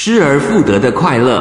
失而复得的快乐。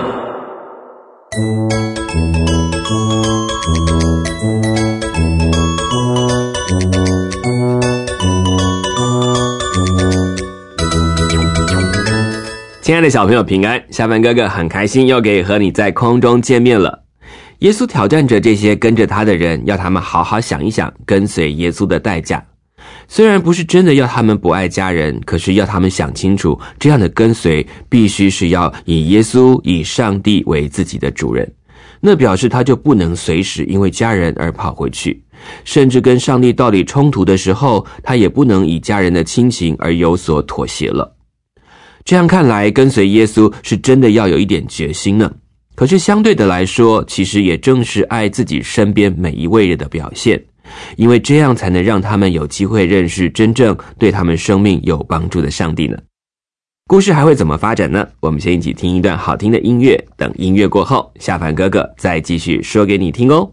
亲爱的小朋友平安，下凡哥哥很开心又可以和你在空中见面了。耶稣挑战着这些跟着他的人，要他们好好想一想跟随耶稣的代价。虽然不是真的要他们不爱家人，可是要他们想清楚，这样的跟随必须是要以耶稣、以上帝为自己的主人。那表示他就不能随时因为家人而跑回去，甚至跟上帝道理冲突的时候，他也不能以家人的亲情而有所妥协了。这样看来，跟随耶稣是真的要有一点决心呢。可是相对的来说，其实也正是爱自己身边每一位人的表现，因为这样才能让他们有机会认识真正对他们生命有帮助的上帝呢。故事还会怎么发展呢？我们先一起听一段好听的音乐，等音乐过后，下凡哥哥再继续说给你听哦。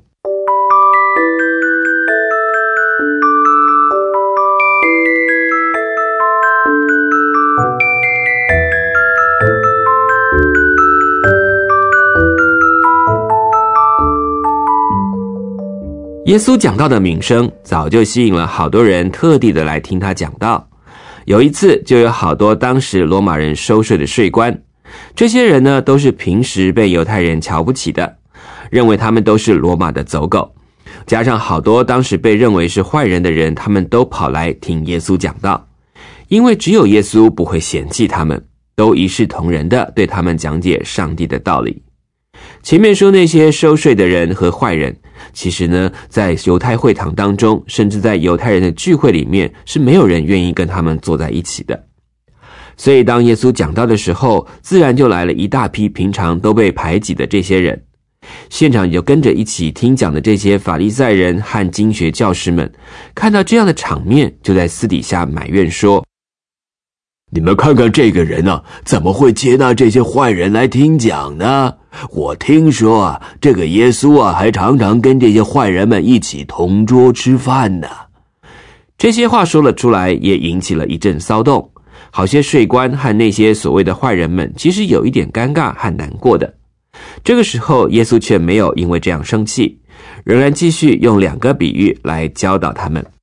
耶稣讲道的名声早就吸引了好多人特地的来听他讲道。有一次就有好多当时罗马人收税的税官，这些人呢都是平时被犹太人瞧不起的，认为他们都是罗马的走狗，加上好多当时被认为是坏人的人，他们都跑来听耶稣讲道，因为只有耶稣不会嫌弃他们，都一视同仁的对他们讲解上帝的道理。前面说那些收税的人和坏人，其实呢，在犹太会堂当中，甚至在犹太人的聚会里面，是没有人愿意跟他们坐在一起的。所以当耶稣讲道的时候，自然就来了一大批平常都被排挤的这些人。现场就跟着一起听讲的这些法利赛人和经学教师们，看到这样的场面，就在私底下埋怨说： 你们看看这个人啊，怎么会接纳这些坏人来听讲呢？我听说啊，这个耶稣啊，还常常跟这些坏人们一起同桌吃饭呢。 这些话说了出来，也引起了一阵骚动。好些税官和那些所谓的坏人们，其实有一点尴尬和难过的。这个时候，耶稣却没有因为这样生气，仍然继续用2个比喻来教导他们。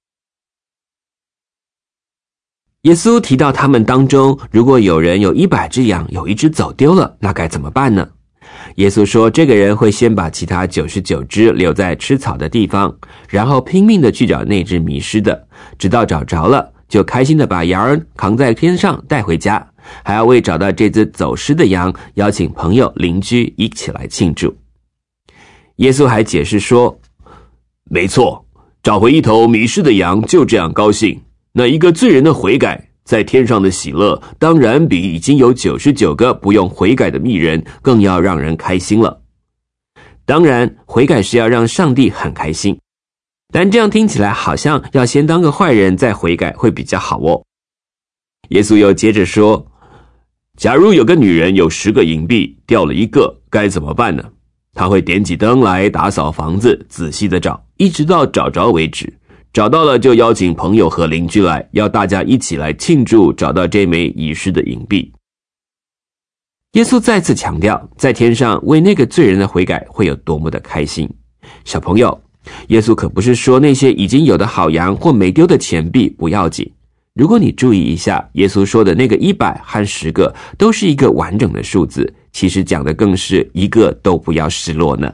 耶稣提到他们当中，如果有人有100只羊，有1只走丢了，那该怎么办呢？耶稣说，这个人会先把其他99只留在吃草的地方，然后拼命的去找那只迷失的，直到找着了，就开心的把羊儿扛在天上带回家，还要为找到这只走失的羊邀请朋友邻居一起来庆祝。耶稣还解释说， 没错，找回一头迷失的羊就这样高兴，那一个罪人的悔改，在天上的喜乐，当然比已经有99个不用悔改的密人更要让人开心了。当然，悔改是要让上帝很开心，但这样听起来好像要先当个坏人再悔改会比较好哦。耶稣又接着说，假如有个女人有10个银币，掉了1个，该怎么办呢？她会点起灯来打扫房子，仔细的找，一直到找着为止。找到了就邀请朋友和邻居来，要大家一起来庆祝找到这枚遗失的银币。耶稣再次强调，在天上为那个罪人的悔改会有多么的开心。小朋友，耶稣可不是说那些已经有的好羊或没丢的钱币不要紧。如果你注意一下，耶稣说的那个100和10个都是一个完整的数字，其实讲的更是一个都不要失落呢。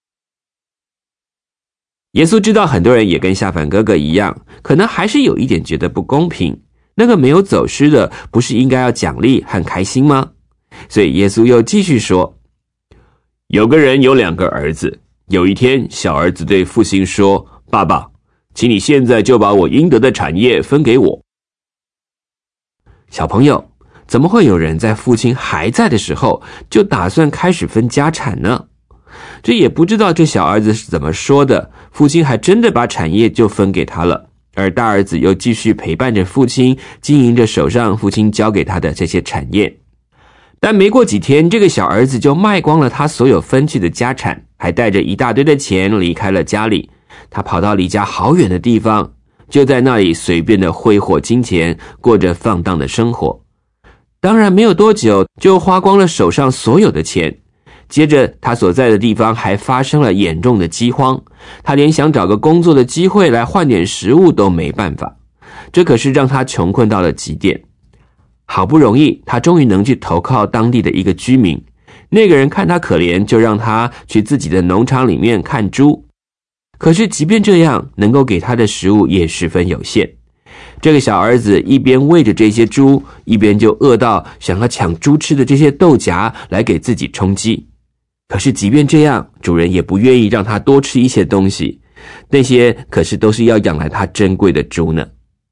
耶稣知道很多人也跟下凡哥哥一样，可能还是有一点觉得不公平，那个没有走失的不是应该要奖励和开心吗？所以耶稣又继续说，有个人有2个儿子，有一天小儿子对父亲说，爸爸，请你现在就把我应得的产业分给我。小朋友，怎么会有人在父亲还在的时候就打算开始分家产呢？这也不知道这小儿子是怎么说的，父亲还真的把产业就分给他了，而大儿子又继续陪伴着父亲，经营着手上父亲交给他的这些产业。但没过几天，这个小儿子就卖光了他所有分去的家产，还带着一大堆的钱离开了家里。他跑到离家好远的地方，就在那里随便的挥霍金钱，过着放荡的生活。 当然没有多久就花光了手上所有的钱。接着他所在的地方还发生了严重的饥荒，他连想找个工作的机会来换点食物都没办法，这可是让他穷困到了极点。好不容易他终于能去投靠当地的一个居民，那个人看他可怜，就让他去自己的农场里面看猪。可是即便这样，能够给他的食物也十分有限。这个小儿子一边喂着这些猪，一边就饿到想要抢猪吃的这些豆荚来给自己充饥。可是即便这样，主人也不愿意让他多吃一些东西，那些可是都是要养来他珍贵的猪呢。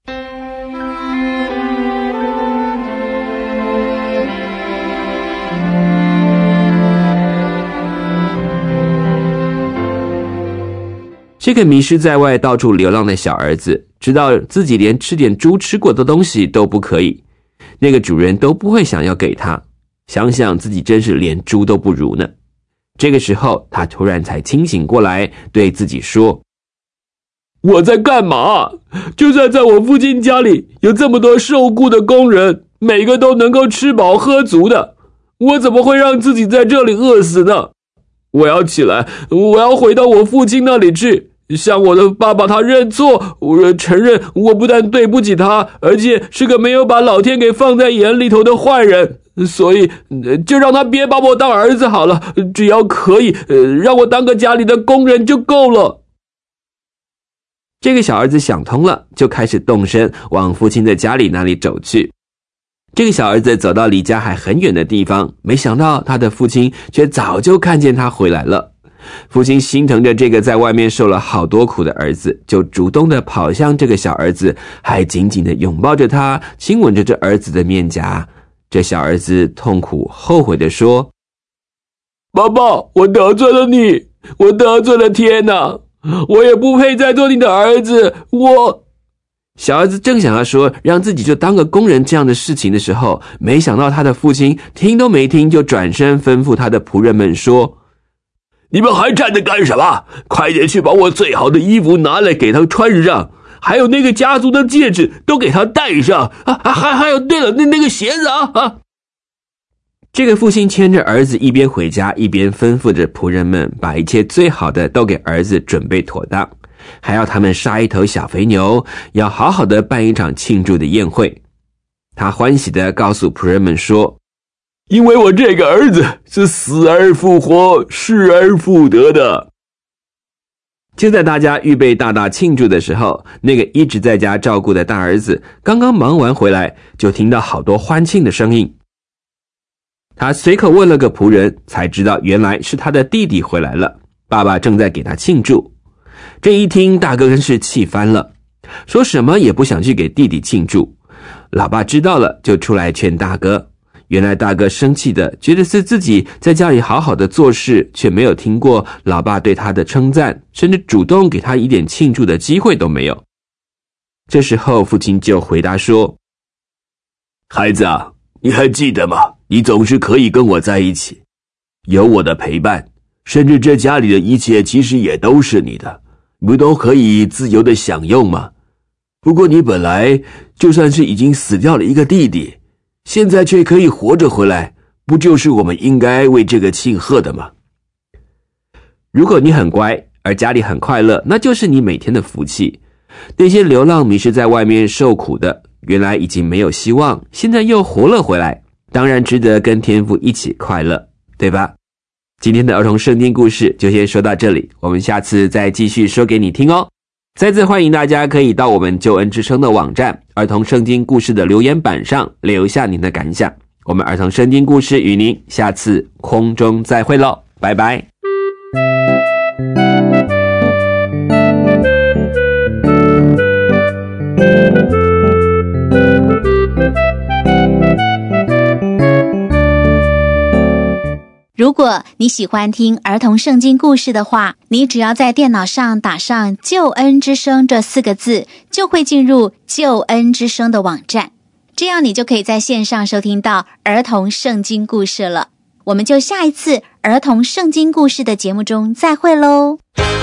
这个迷失在外到处流浪的小儿子，知道自己连吃点猪吃过的东西都不可以，那个主人都不会想要给他，想想自己真是连猪都不如呢。这个时候他突然才清醒过来，对自己说，我在干嘛？就算在我父亲家里有这么多受雇的工人，每个都能够吃饱喝足的，我怎么会让自己在这里饿死呢？我要起来，我要回到我父亲那里去，向我的爸爸他认错，我承认我不但对不起他，而且是个没有把老天给放在眼里头的坏人，所以就让他别把我当儿子好了，只要可以让我当个家里的工人就够了。这个小儿子想通了，就开始动身往父亲的家里那里走去。这个小儿子走到离家还很远的地方，没想到他的父亲却早就看见他回来了。父亲心疼着这个在外面受了好多苦的儿子，就主动的跑向这个小儿子，还紧紧的拥抱着他，亲吻着这儿子的面颊。这小儿子痛苦后悔的说，爸爸，我得罪了你，我得罪了天哪，我也不配再做你的儿子，小儿子正想要说让自己就当个工人这样的事情的时候，没想到他的父亲听都没听，就转身吩咐他的仆人们说，你们还站着干什么？快点去把我最好的衣服拿来给他穿上，还有那个家族的戒指都给他戴上还有对了，那个鞋子啊！这个父亲牵着儿子一边回家，一边吩咐着仆人们把一切最好的都给儿子准备妥当，还要他们杀一头小肥牛，要好好的办一场庆祝的宴会。他欢喜地告诉仆人们说，因为我这个儿子是死而复活，失而复得的。就在大家预备大大庆祝的时候，那个一直在家照顾的大儿子刚刚忙完回来，就听到好多欢庆的声音。他随口问了个仆人，才知道原来是他的弟弟回来了，爸爸正在给他庆祝。这一听，大哥真是气翻了，说什么也不想去给弟弟庆祝。老爸知道了，就出来劝大哥。原来大哥生气的，觉得是自己在家里好好的做事，却没有听过老爸对他的称赞，甚至主动给他一点庆祝的机会都没有。这时候父亲就回答说，孩子啊，你还记得吗？你总是可以跟我在一起，有我的陪伴，甚至这家里的一切其实也都是你的，不都可以自由的享用吗？不过你本来就算是已经死掉了一个弟弟，现在却可以活着回来，不就是我们应该为这个庆贺的吗？如果你很乖，而家里很快乐，那就是你每天的福气。那些流浪迷失在外面受苦的，原来已经没有希望，现在又活了回来，当然值得跟天父一起快乐，对吧？今天的儿童圣经故事就先说到这里，我们下次再继续说给你听哦。再次欢迎大家可以到我们救恩之声的网站儿童圣经故事的留言板上留下您的感想。我们儿童圣经故事与您下次空中再会咯，拜拜。 如果你喜欢听儿童圣经故事的话，你只要在电脑上打上救恩之声这4个字，就会进入救恩之声的网站，这样你就可以在线上收听到儿童圣经故事了。我们就下一次儿童圣经故事的节目中再会咯。